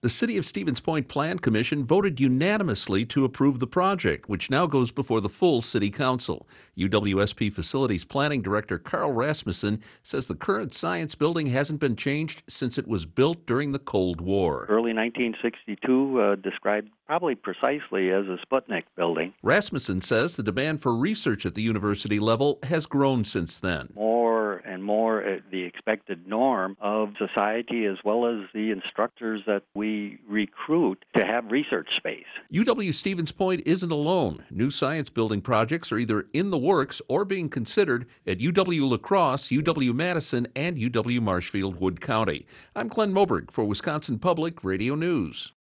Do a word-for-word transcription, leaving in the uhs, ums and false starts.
The City of Stevens Point Plan Commission voted unanimously to approve the project, which now goes before the full City Council. U W S P Facilities Planning Director Carl Rasmussen says the current science building hasn't been changed since it was built during the Cold War. Early nineteen sixty-two, uh, described probably precisely as a Sputnik building. Rasmussen says the demand for research at the university level has grown since then. More and more uh, the expected norm of society, as well as the instructors that we recruit to have research space. U W Stevens Point isn't alone. New science building projects are either in the works or being considered at U W La Crosse, U W Madison, and U W Marshfield Wood County. I'm Glenn Moberg for Wisconsin Public Radio News.